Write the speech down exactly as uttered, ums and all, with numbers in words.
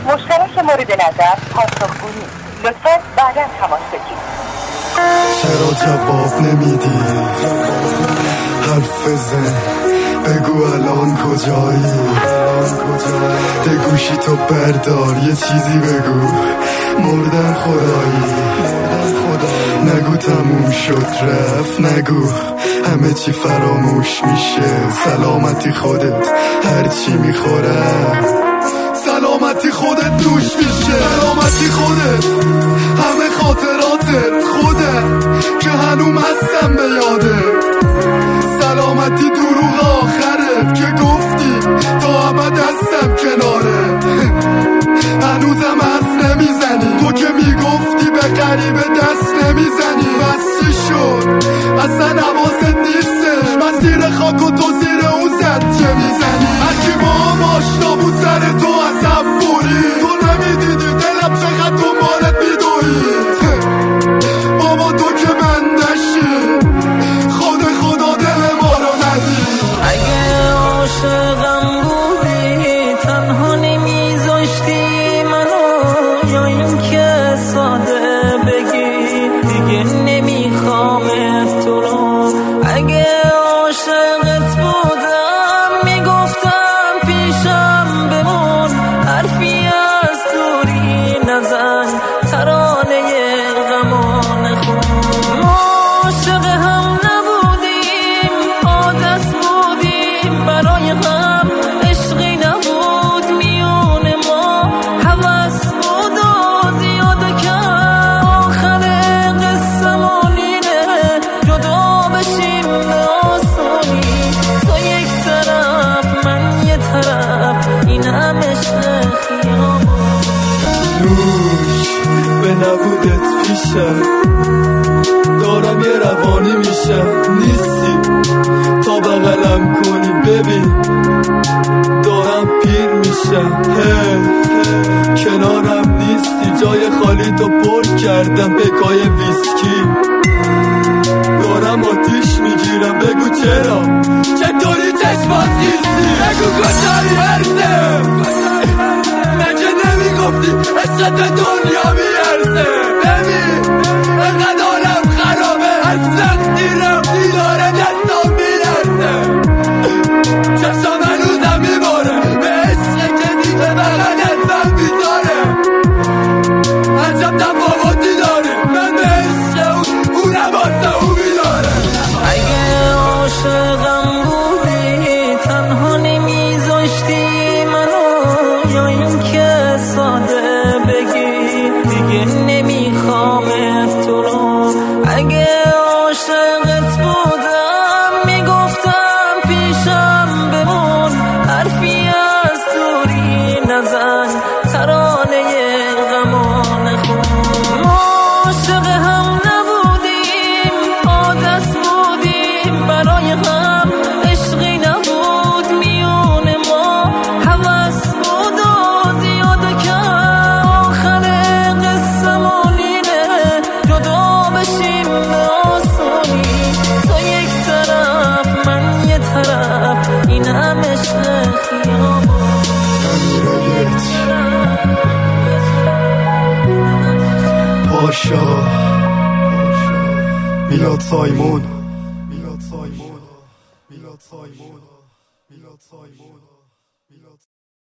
مشترک مورد نظر پاسخگو نیست. لطفاً بعدا تماس بگیرید. چرا جواب نمیدی؟ حرف بزن، بگو الان کجایی؟ ده گوشی تو بردار، یه چیزی بگو، مردن خدایی. نگو تموم شد رفت، نگو همه چی فراموش میشه. سلامتی خودت هرچی میخورم، سلامتی خودت دوش میشه. سلامتی خودت همه خاطراتت، خودت که هنوم هستم به یادت. سلامتی دروغ آخرت که گفتی تا ابد هستم کناره. هنوزم حرف نمیزنی، تو که میگفتی به غریبه دست نمیزنی. بس چی شد اصلا حواست نیستش، مسیر خاک و تو زیر اون زد چه میزنی. هرکی با هم آشنا بود سر تو عصب بوری، تو نمیدیدی دلم چقدر دنبالت میدوید. بابا تو که بندشی، خود خدا دل ما رو ندید. اگه عاشقم بودی تنها نمیذاشتی منو، یا این که ساده بگی دیگه نمیخوامت تو رو. اگه عاشقت بودم میگفتم پیشم بمون، حرفی از دوری نزن، ترانه غمان خون. ما عاشق هم نبودیم، عادت بودیم برای هم، عشقی نبود میون ما، هوس بود و زیاد کم. آخر قصه‌مون اینه جدا بشیم به آسونی، تو یک طرف من یه طرف، این هم عشق خیابون. دوش به نبودت پیشم دارم یه روانی میشم، نیستی تا بغلم کنی ببین دارم پیر میشم. هی کنارم نیستی، جای خالی تو پر کردم بکای ویسکی. دارم آتیش میگیرم، بگو چرا چطوری چشمات نیستی؟ بگو کجایی هرده، مگه نمیگفتی عشق دنیا میرسه؟ ببین انقدر حالم خرابه، از وقتی رفتی داره دستم میرسه. چشم هنوزم میباره به عشق کسی که بغل دستم بیزاره. عجب تفاوتی داره من به عشق اون، اونم واسه اون بیداره. اگه عاشقم بودی تنها نمیذاشتی منو، یا این که ساده بگی دیگه نمیخوامت تو رو. اگه عاشقت بودم میگفتم پیشم بمون، حرفی از دوری نزن، ترانه غمان خون. ما عاشق هم نبودیم، عادت بودیم برای هم، عشقی نبود میون ما، هوس بود و زیاد کم. آخر قصه‌مون اینه جدا بشیم به آسونی، تو یک طرف من یه طرف، این هم عشق خیابون. پاشا میلاد سایمون، میلاد سایمون، میلاد سایمون، میلاد سایمون.